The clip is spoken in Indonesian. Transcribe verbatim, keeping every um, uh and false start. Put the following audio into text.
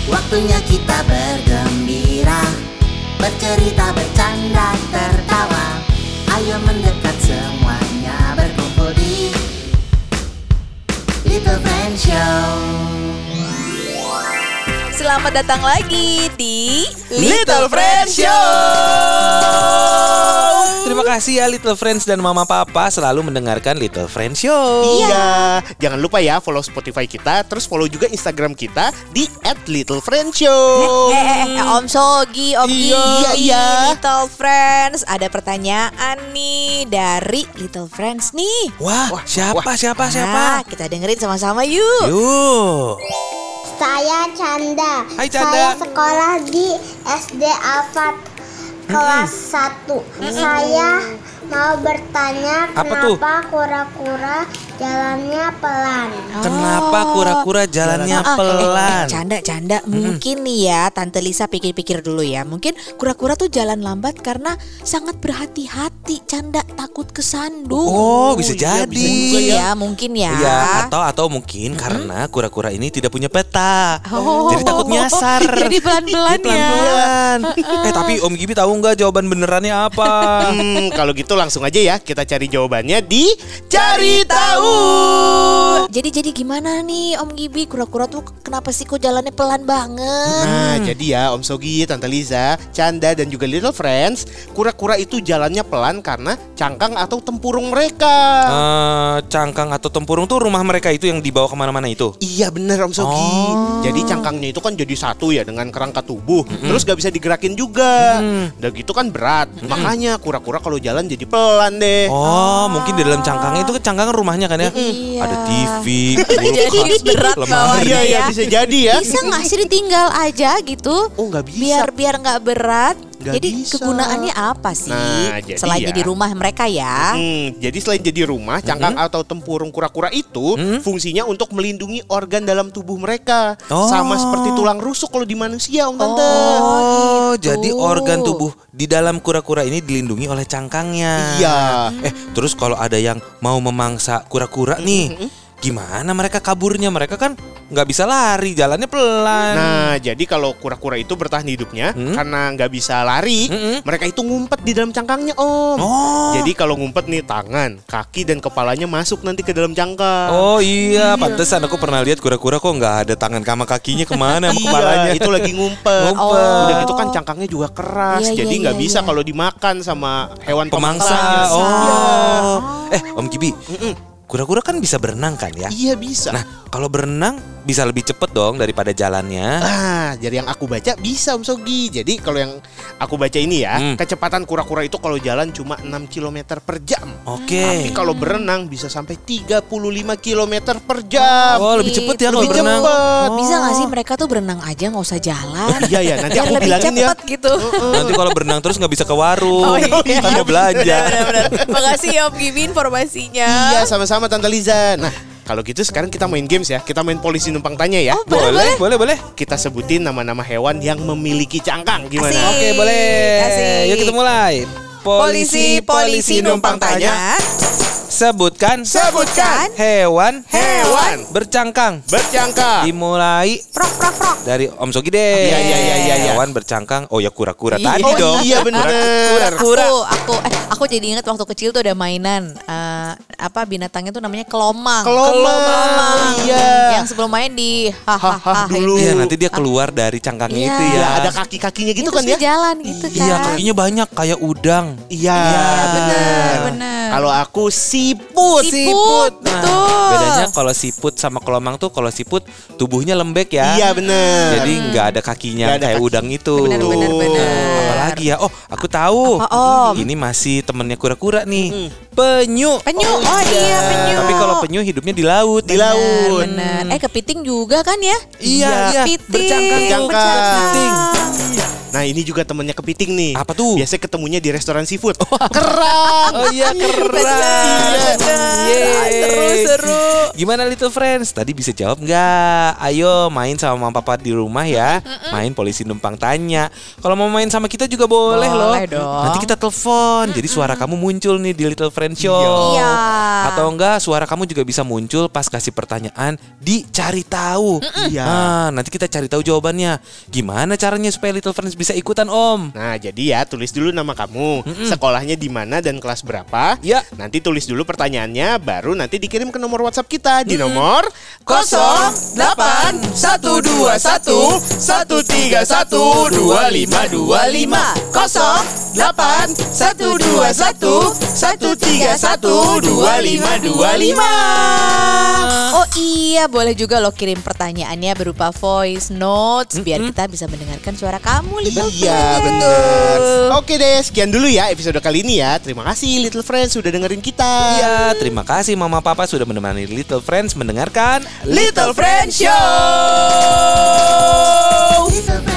Waktunya kita bergembira, bercerita, bercanda, tertawa. Ayo mendekat semuanya, berkumpul di Little Friends Show. Selamat datang lagi di Little Friends Show. Terima kasih ya Little Friends dan Mama Papa selalu mendengarkan Little Friends Show. Iya, jangan lupa ya follow Spotify kita, terus follow juga Instagram kita di at Little Friends Show. Eh, eh, eh, Om Sogi, Om Iya, Gigi, iya. Little Friends. Ada pertanyaan nih dari Little Friends nih. Wah, Wah, siapa, wah. siapa, siapa? Nah, kita dengerin sama-sama yuk. Yuk. Saya Canda. Hai, Canda. Saya sekolah di S D Alfat kelas satu. Saya mau bertanya Apa tuh? kenapa kura-kura jalannya pelan. Kenapa kura-kura jalannya Ah, ah, pelan? Eh, eh, canda, canda. Mungkin nih ya, Tante Lisa pikir-pikir dulu ya. Mungkin kura-kura tuh jalan lambat karena sangat berhati-hati. Canda takut kesandung. Oh, bisa iya, jadi. bisa Mungkin ya, mungkin ya. Iya, atau atau mungkin karena kura-kura ini tidak punya peta. Oh. Jadi takut nyasar. Jadi pelan-pelan Jadi ya. pelan-pelan. Eh, tapi Om Gibi tahu nggak jawaban benerannya apa? Hmm, kalau gitu langsung aja ya kita cari jawabannya di Cari Tahu. Jadi jadi gimana nih Om Gibi, kura-kura tuh kenapa sih kok jalannya pelan banget? Nah, jadi ya Om Sogi, Tante Liza, Canda dan juga Little Friends, kura-kura itu jalannya pelan karena cangkang atau tempurung mereka. Eh, cangkang atau tempurung tuh rumah mereka itu yang dibawa kemana-mana itu. Iya bener Om Sogi. Oh. Jadi cangkangnya itu kan jadi satu ya dengan kerangka tubuh. Terus gak bisa digerakin juga. Udah gitu kan berat. Makanya kura-kura kalau jalan jadi pelan deh. Oh, mungkin di dalam cangkangnya itu cangkang rumahnya kan ya? Iya. Ada T V, Jadi kulkas, berat lemari. bawahnya Iya iya ya. bisa jadi ya. Bisa nggak sih ditinggal aja gitu? Oh nggak bisa. Biar biar nggak berat. Nggak Jadi bisa. kegunaannya apa sih? Nah, jadi Selain ya. jadi rumah mereka ya. Hmm, jadi selain jadi rumah, cangkang atau tempurung kura-kura itu Mm-mm. fungsinya untuk melindungi organ dalam tubuh mereka. Oh. Sama seperti tulang rusuk kalau di manusia, Om Tante. Oh, gitu. jadi organ tubuh di dalam kura-kura ini dilindungi oleh cangkangnya. Iya. Eh, terus kalau ada yang mau memangsa kura-kura nih, gimana mereka kaburnya? Mereka kan nggak bisa lari, jalannya pelan. Nah, jadi kalau kura-kura itu bertahan hidupnya Hmm? karena nggak bisa lari, Mm-mm. mereka itu ngumpet di dalam cangkangnya, Om. Oh. Jadi kalau ngumpet nih tangan, kaki dan kepalanya masuk nanti ke dalam cangkang. Oh iya, pantesan aku pernah lihat kura-kura kok nggak ada tangan sama kakinya kemana sama kepalanya. Iya, itu lagi ngumpet. Ngumpet. Udah gitu kan cangkangnya juga keras, Iya, jadi iya, nggak iya, bisa iya. kalau dimakan sama hewan Pemangsa. pemangsa. Oh. Eh, Om Gibi, kura-kura kan bisa berenang kan ya? Iya bisa. Nah, kalau berenang bisa lebih cepet dong daripada jalannya. Ah, jadi yang aku baca bisa Om Sogi. Jadi kalau yang aku baca ini ya, Hmm. kecepatan kura-kura itu kalau jalan cuma enam kilometer per jam. Oke. Tapi kalau berenang bisa sampai tiga puluh lima kilometer per jam. Oh, lebih cepet ya kalau Lebih berenang. cepet. Bisa nggak sih mereka tuh berenang aja nggak usah jalan? Iya ya, nanti Biar aku lebih bilangin ya. cepet gitu. Nanti kalau berenang terus nggak bisa ke warung, Oh, iya. kan mau belanja. Benar-benar. Makasih ya Om Gibi informasinya. Iya, sama-sama Tante Liza. Nah, kalau gitu sekarang kita main games ya. Kita main polisi numpang tanya ya. Oh, boleh, Boleh, boleh, boleh. Kita sebutin nama-nama hewan yang memiliki cangkang. Gimana? Asik. Oke, boleh. Asik. Yuk kita mulai. Polisi, polisi numpang tanya. Sebutkan, Sebutkan hewan, hewan bercangkang. bercangkang. Dimulai Prok, prok, prok. dari Om Sogi deh. Iya, iya, iya, iya, iya. Hewan bercangkang. Oh ya kura-kura Iya. tadi Oh dong. iya bener. Kura-kura. Aku, aku, eh, aku jadi ingat waktu kecil tuh ada mainan eh, apa binatangnya tuh namanya kelomang. Kelomang. Iya. Yang sebelum main di Hahaha hahaha dulu. Iya, nanti dia keluar dari cangkangnya Iya. itu ya. Ya, ada kaki-kakinya gitu kan ya? jalan gitu kan. Iya, kakinya banyak kayak udang. Iya, benar, benar. Kalau aku siput. Siput, Nah, betul. bedanya kalau siput sama kelomang tuh kalau siput tubuhnya lembek ya. Iya bener. Jadi nggak ada kakinya Nggak ada kayak kaki. udang itu. Benar, benar, benar. Apalagi ya? Oh, aku tahu. Apa, Om? Ini masih temennya kura-kura nih. Penyu. Penyu, oh, iya penyu. Tapi kalau penyu hidupnya di laut. Di laut. Benar. Eh kepiting juga kan ya? Iya, iya. Kepiting. Bercangkang. Bercangkang. Kepiting. Nah ini juga temennya Kepiting nih. Apa tuh? Biasanya ketemunya di restoran seafood. Kerang. Oh iya keren. Yeay. Seru-seru. Gimana Little Friends? Tadi bisa jawab nggak? Ayo main sama mama papa di rumah ya. Main polisi numpang tanya. Kalau mau main sama kita juga boleh, loh. Boleh dong. Nanti kita telepon. Jadi suara kamu muncul nih di Little Friends Show. Iya. Atau enggak suara kamu juga bisa muncul pas kasih pertanyaan di cari tahu. Iya. Nah, nanti kita cari tahu jawabannya. Gimana caranya supaya Little Friends bisa ikutan, Om? Nah jadi ya tulis dulu nama kamu, sekolahnya di mana dan kelas berapa. Ya. Nanti tulis dulu pertanyaannya, baru nanti dikirim ke nomor WhatsApp kita di nomor nol delapan satu dua satu satu tiga satu dua lima dua lima nol delapan satu dua satu satu tiga satu dua lima dua lima. Oh iya, boleh juga lo kirim pertanyaannya berupa voice notes biar kita bisa mendengarkan suara kamu, Little Iya Friends. benar. Oke deh, sekian dulu ya episode kali ini ya. Terima kasih Little Friends sudah dengerin kita. Iya, terima kasih Mama Papa sudah menemani Little Friends mendengarkan Little Friends Show. Little